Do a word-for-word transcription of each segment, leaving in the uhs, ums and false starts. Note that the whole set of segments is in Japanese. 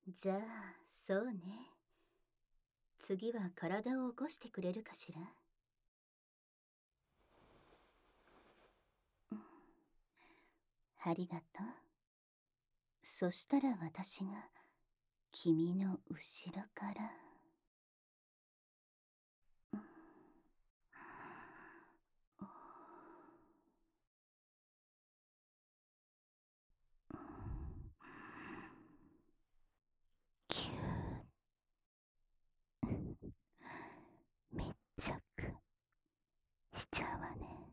じゃあ、そうね。次は体を起こしてくれるかしら。うん、ありがとう。そしたら私が君の後ろから。うん、キュー、密着しちゃうわね。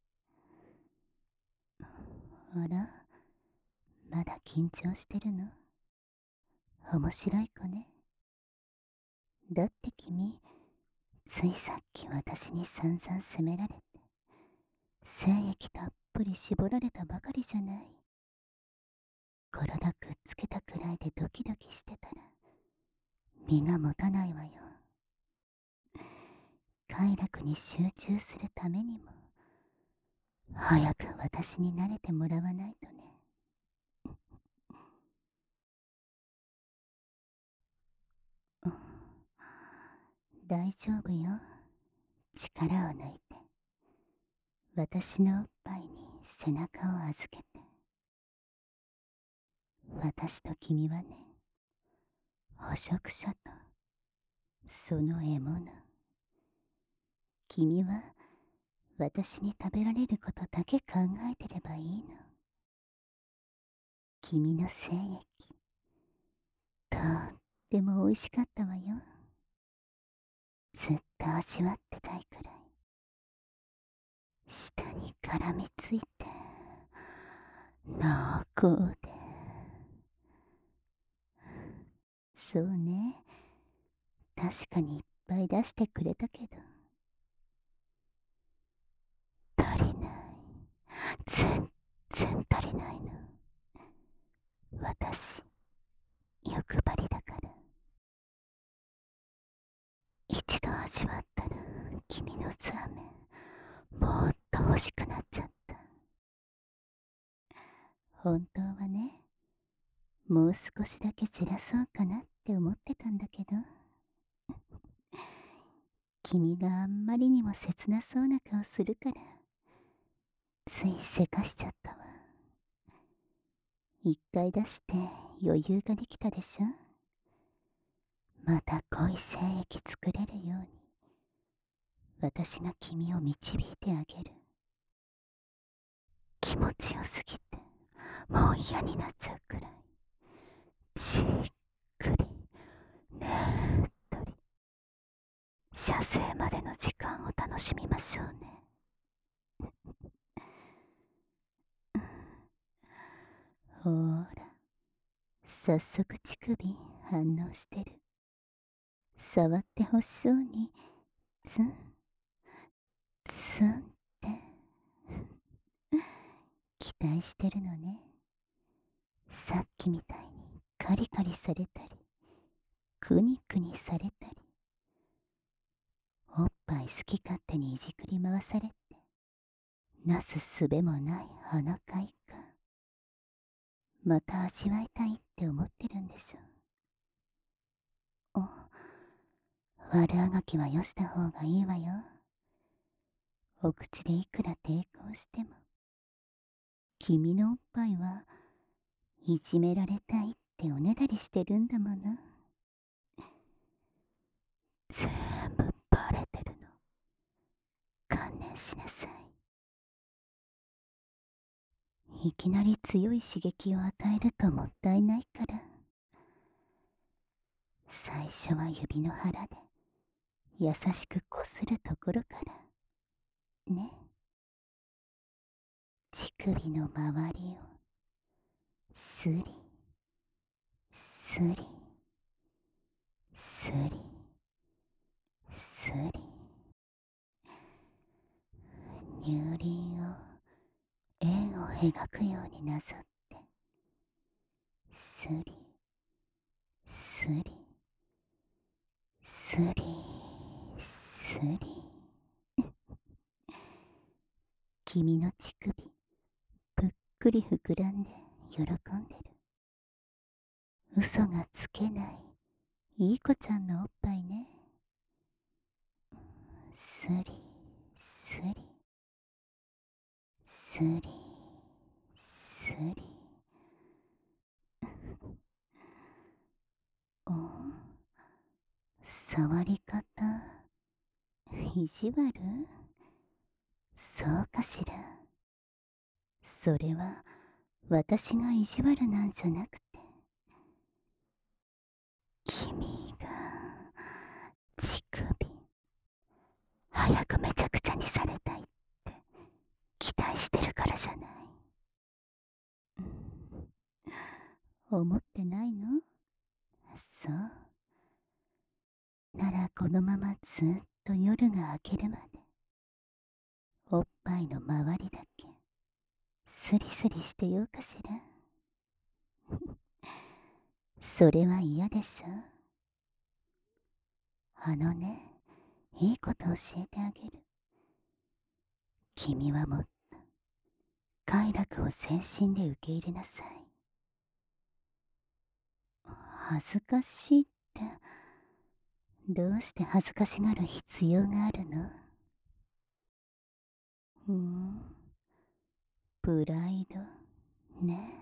あら、まだ緊張してるの？面白い子ね。だって君、ついさっき私に散々責められて、精液たっぷり絞られたばかりじゃない。体くっつけたくらいでドキドキしてたら、身が持たないわよ。快楽に集中するためにも、早く私に慣れてもらわないとね。うん、大丈夫よ。力を抜いて。私のおっぱいに背中を預けて。私と君はね、捕食者とその獲物。君は私に食べられることだけ考えてればいいの。君の精液、とっても美味しかったわよ。ずっと味わってたいくらい。舌に絡みついて、濃厚で。そうね。確かにいっぱい出してくれたけど。足りない。全然足りないの。私、欲張りだから。一度味わったら、君のザーメン、もっと欲しくなっちゃった。本当はね、もう少しだけじらそうかなって思ってたんだけど、君があんまりにも切なそうな顔するから、ついせかしちゃったわ。一回出して余裕ができたでしょ。また濃い精液作れるように、私が君を導いてあげる。気持ちよすぎて、もう嫌になっちゃうくらい。じっくり、ねっとり、射精までの時間を楽しみましょうね。ほーら、早速乳首反応してる。触ってほしそうに、ツン、ツンって。期待してるのね。さっきみたいにカリカリされたり、クニクニされたり、おっぱい好き勝手にいじくり回されて、なすすべもないあの快感。また味わいたいって思ってるんでしょ。お、悪あがきはよした方がいいわよ。お口でいくら抵抗しても、君のおっぱいはいじめられたいっておねだりしてるんだもの。全部バレてるの。観念しなさい。いきなり強い刺激を与えるともったいないから。最初は指の腹で優しくこするところからね。乳首の周りをスリスリスリスリ、乳輪を円を描くようになぞってスリスリスリスリ。君の乳首ぷっくり膨らんで喜んでる。 嘘がつけないいい子ちゃんのおっぱいね。スリスリスリスリお、触り方意地悪？そうかしら。それは私が意地悪なんじゃなくて、君が乳首早くめちゃくちゃにされたいって期待してるからじゃない。うん、思ってないの？そうならこのままずっと夜が明けるまでおっぱいの周りだけスリスリしてようかしら。それは嫌でしょ。あのね、いいこと教えてあげる。君はもっと快楽を全身で受け入れなさい。恥ずかしいって、どうして恥ずかしがる必要があるの？うーん、プライドね。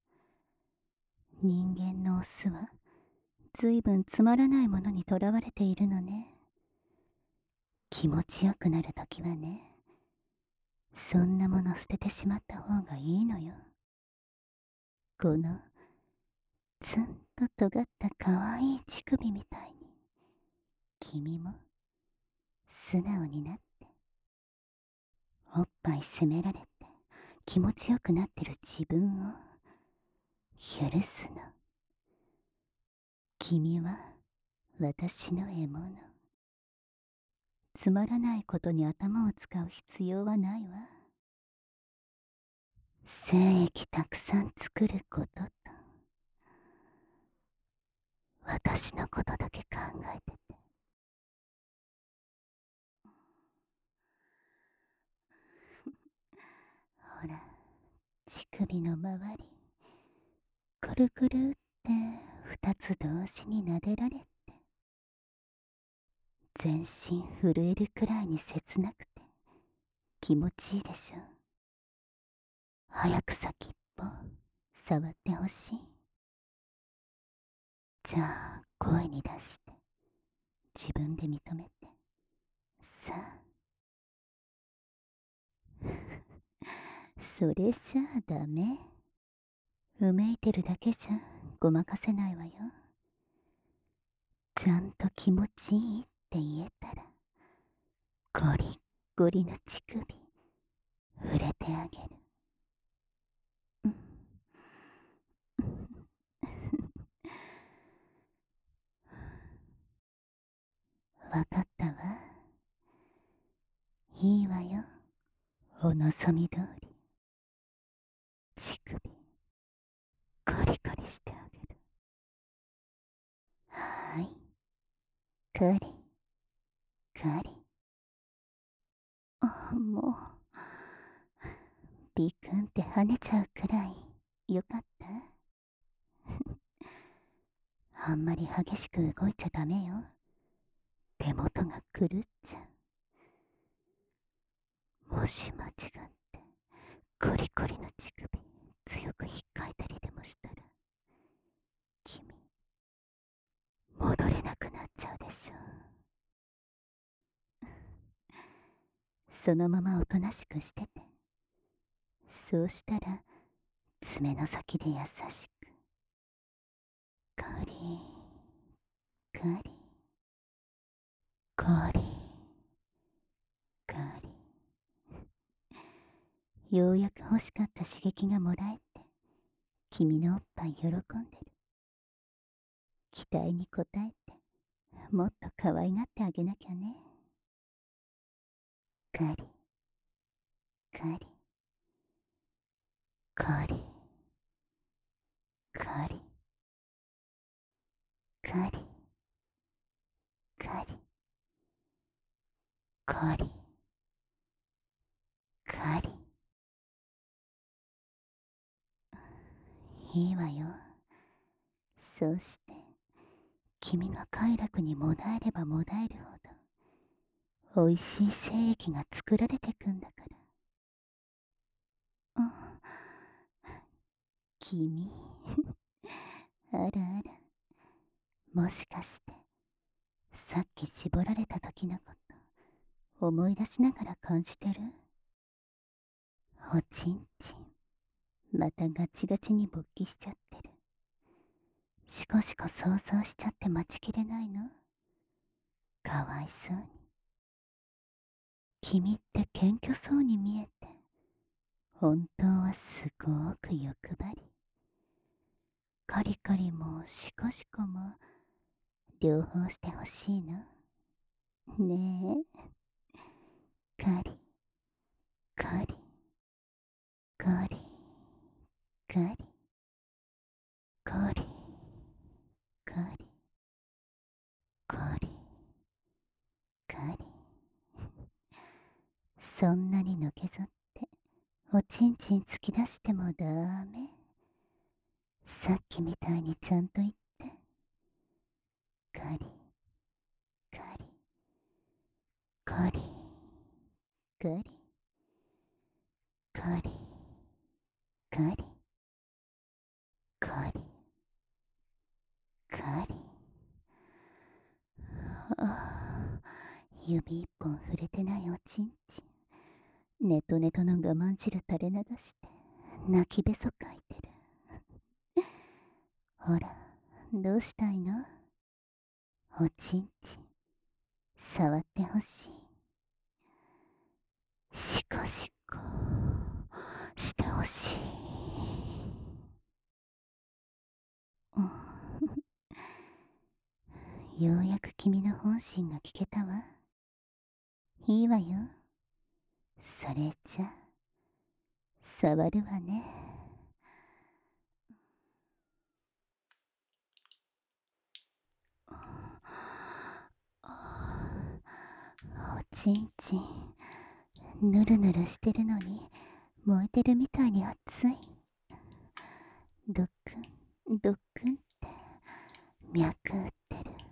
人間のオスはずいぶんつまらないものにとらわれているのね。気持ちよくなるときはね、そんなもの捨ててしまった方がいいのよ。このツンと尖ったかわいい乳首みたいに君も素直になって、おっぱい責められて気持ちよくなってる自分を許すの。君は私の獲物。つまらないことに頭を使う必要はないわ。精液たくさん作ることと私のことだけ考えてて。ほら、乳首の周りくるくるって二つ同時に撫でられて、全身震えるくらいに切なくて気持ちいいでしょ。早く先っぽ触ってほしい。じゃあ声に出して自分で認めてさあ。それじゃあダメ。うめいてるだけじゃごまかせないわよ。ちゃんと気持ちいいって言えたらゴリッゴリの乳首触れてあげる。わかったわ。いいわよ。お望み通り乳首カリカリしてあげる。はーい、カリカリ。あ、もうビクンって跳ねちゃうくらいよかった。あんまり激しく動いちゃダメよ。手元が狂っちゃう。もし間違ってコリコリの乳首強く引っかいたりでもしたら君戻れなくなっちゃうでしょ。そのままおとなしくしてて。そうしたら爪の先で優しくカリカリカリカリ。ようやく欲しかった刺激がもらえて君のおっぱい喜んでる。期待に応えてもっと可愛がってあげなきゃね。カリカリカリカリカリカリカリカリ。いいわよ。 そうして君が快楽にもだえればもだえるほどおいしい精液が作られてくんだから。うん、君あらあら、もしかしてさっき絞られた時のこと思い出しながら感じてる？おちんちんまたガチガチに勃起しちゃってる。しこしこ想像しちゃって待ちきれないの？かわいそうに。君って謙虚そうに見えて本当はすごく欲張り。カリカリもシコシコも両方してほしいのねえ。カリカリカリカリカリカリカリカリ。そんなにのけぞっておちんちん突き出してもダメ。さっきみたいにちゃんと言って。カリカリカリカリカリカリカリカリ。ああ、指一本触れてないおちんちんネトネトの我慢汁垂れ流して泣きべそかいてる。ほら、どうしたいの？おちんちん触ってほしい。シコシコしてほしい。うん、ようやく君の本心が聞けたわ。いいわよ。それじゃ触るわね。おちんちんぬるぬるしてるのに燃えてるみたいに熱い。ドックンドックンって脈打ってる。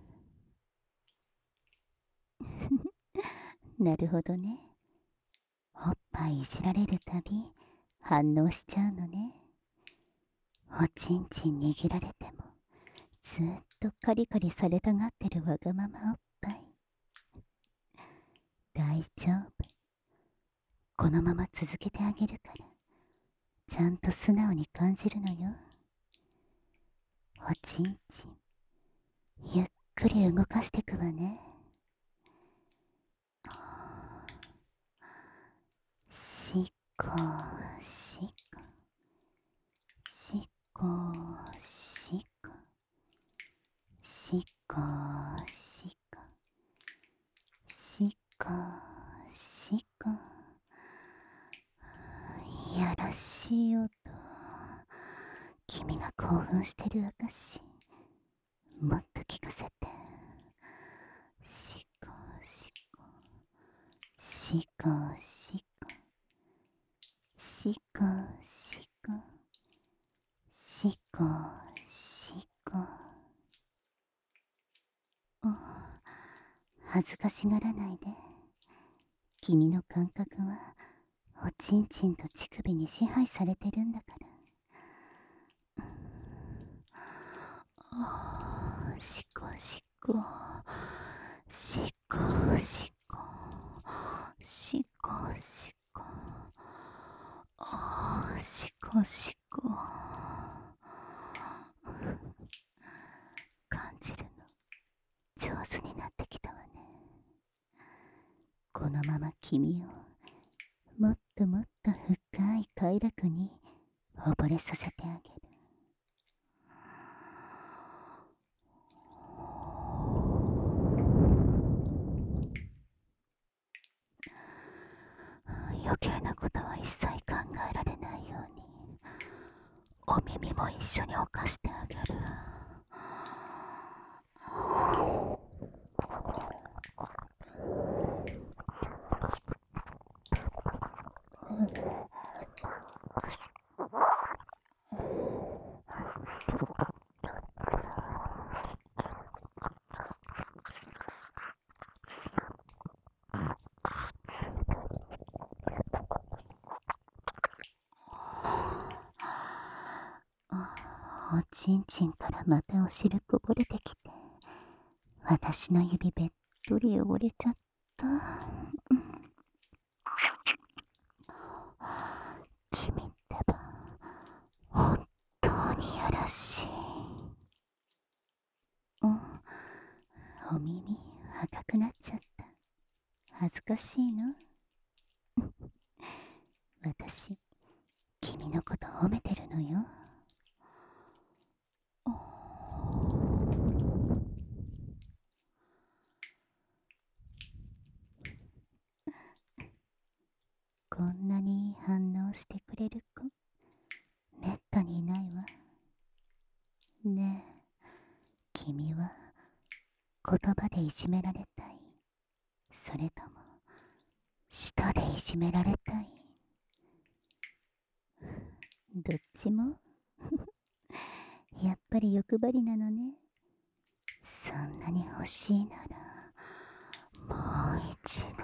なるほどね。おっぱいいじられるたび反応しちゃうのね。おちんちん握られてもずーっとカリカリされたがってるわがままおっぱい。大丈夫。このまま続けてあげるからちゃんと素直に感じるのよ。おちんちんゆっくり動かしてくわね。しこしこしこしこしこしこしこしこ。いやらしい音。君が興奮してる証。もっと聞かせて。しこしこしこしこしこしこしこしこ。お、恥ずかしがらないで。君の感覚はおちんちんと乳首に支配されてるんだから。ああ、しこしこしこしこしこしこ。ああ、しこしこ。感じるの上手になってきたわね。このまま君をもっともっと深い快楽に溺れさせてあげる。余計なことは一切考えられないようにお耳も一緒に犯してあげる。 おちんちんからまたお汁こぼれてきて、私の指べっとり汚れちゃった。君ってば本当にやらしい。お、お耳赤くなっちゃった。恥ずかしいの？私、君のこと褒めてるのよ。こんなにいい反応してくれる子、めったにいないわ。ねえ、君は言葉でいじめられたい？それとも舌でいじめられたい？どっちもやっぱり欲張りなのね。そんなに欲しいならもう一度。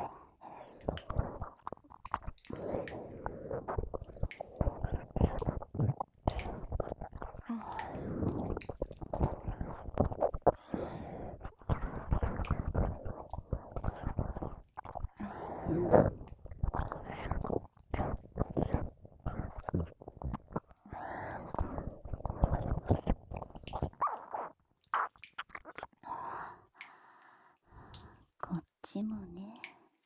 こっちもね。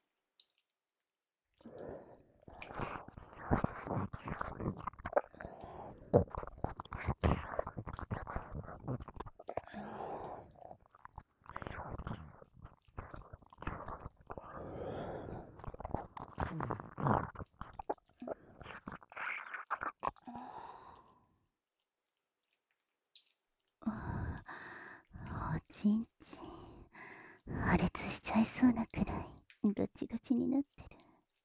おちんちん破裂しちゃいそうなくらいガチガチになってる。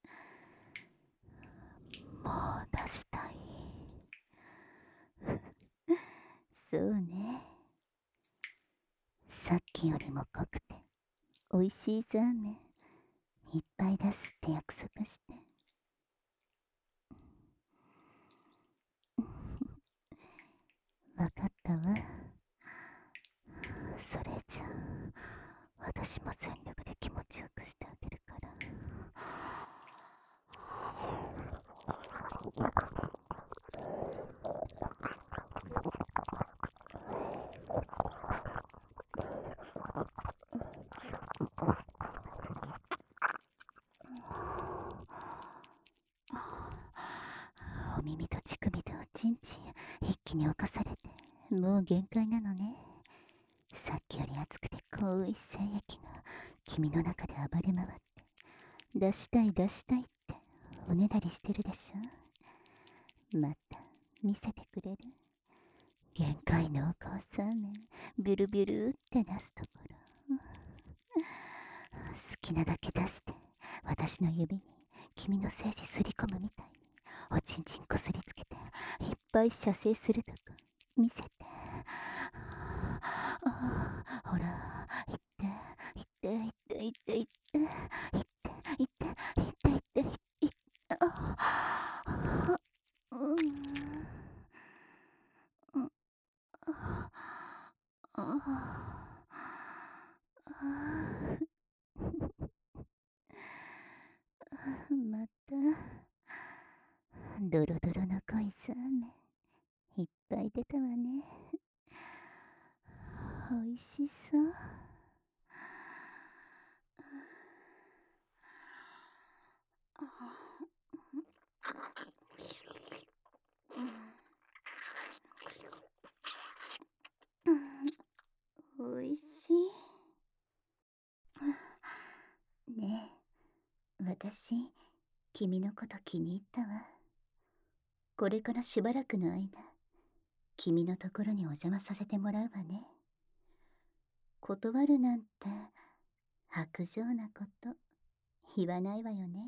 もう出したい。そうね。さっきよりも濃くておいしいザーメンいっぱい出すって約束して。わかったわ。それじゃあ私も全力で気持ちよくしてあげるから。お耳と乳首とおちんちん一気に侵されてもう限界なのね。さっきより熱くて濃い精液が君の中で暴れ回って出したい出したいっておねだりしてるでしょ。また見せてくれる？限界濃厚サーメンビュルビュルって出すところ。好きなだけ出して私の指に君の精子すり込むみたいにおちんちんこすりつけていっぱい射精するとこ見せて。ほら、いっていっていっていっていっていっていっていっていっていってあうんうんまたドロドロの濃いサーメンいっぱい出たわね。おいしそう。おいしい。ねえ、私、君のこと気に入ったわ。これからしばらくの間、君のところにお邪魔させてもらうわね。断るなんて、薄情なこと言わないわよね。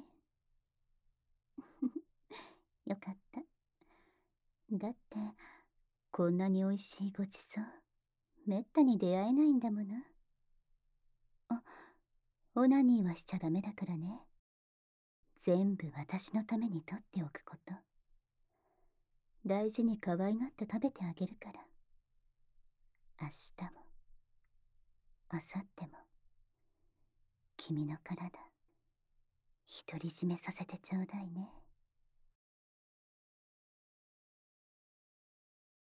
よかった。だって、こんなにおいしいごちそう、めったに出会えないんだもの。あ、オナニーはしちゃダメだからね。全部私のために取っておくこと。 大事に可愛がって食べてあげるから。明日も、明後日も、君の体、独り占めさせてちょうだいね。